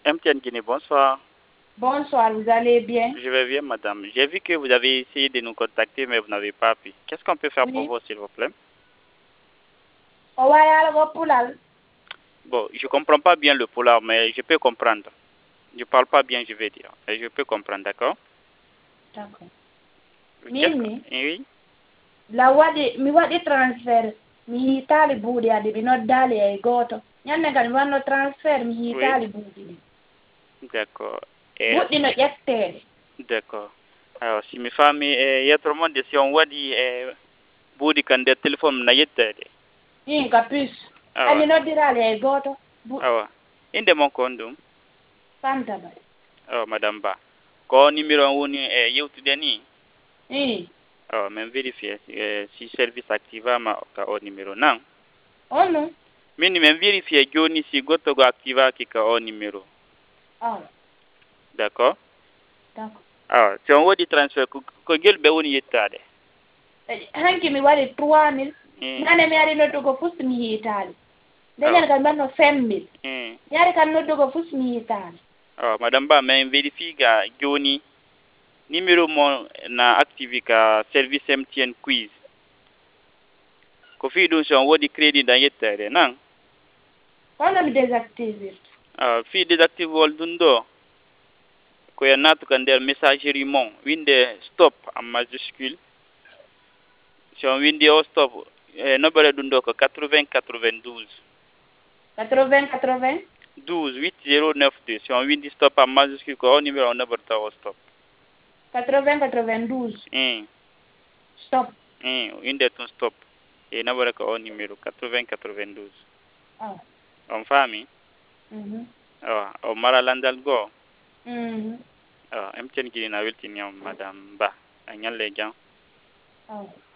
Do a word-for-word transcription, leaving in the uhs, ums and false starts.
M T N Guinée, bonsoir. Bonsoir, vous allez bien? Je vais bien, madame. J'ai vu que vous avez essayé de nous contacter, mais vous n'avez pas pu. Qu'est-ce qu'on peut faire Oui. pour vous, s'il vous plaît? Bon, je ne comprends pas bien le polar, mais je peux comprendre. Je ne parle pas bien, je vais dire. Mais je peux comprendre, d'accord? D'accord. Qu'est-ce que... Mimi, Oui. la wadi, mi wadi transfer, mi hitali budi adi bi noddali e goto. Ñande kan mi wanno transfer mi hitali budi. D'accord. Buɗɗi no ƴettede. D'accord. Alors, si mi famille e yettormonde si on waɗi e buudi kan nder téléphone na yettede. Hin ka plus. Awa. Ami noddirali e goto. Awa. Inde mon ko on ɗum? Fanta Ba. Oh, madame Ba. Ko numéro on woni e yewtude ni? Hi. Oh, min vérifié eh, si service activama ka o numéro nan. Ono? Min min vérifié joni si goɗɗo go activaki ka o numéro. Ah. D'accord? D'accord. Ah, si on waɗi transfert ko ko gel ɓe woni yettade. Hanki mi waɗi trois mille. Nane mi ari noddugo fus mi hitali. Dañal kan mbanno cinq mille. Mi ari kan noddugo fus mi hitali. Oh, madame Ba, min vérifie ga joni numéro mo na activé ka service M T N quiz. Ko fi ɗum so on waɗi crédit dan yettade nan? Hono mi désactivé. Ah, fi désactivé wol ɗum ɗo ko ya natu ka nder messagerie mon winde stop en majuscule. Si on windi o stop e noɓere ɗum ɗo ko quatre-vingts quatre-vingt-douze. quatre-vingts quatre-vingts douze huit zéro neuf deux. Si on windi stop en majuscule ko o numéro on noɓorta o stop. quatre-vingts quatre-vingt-douze. Mm. Stop. Mm. Winde tun stop. E noɓere ko o numéro quatre-vingts quatre-vingt-douze. Ah. On faami? Mhm. Awa, o mara landal goo. Mhm. Awa, M T N Guinée na weltinima madame Ba. A ñalle jam. Oh.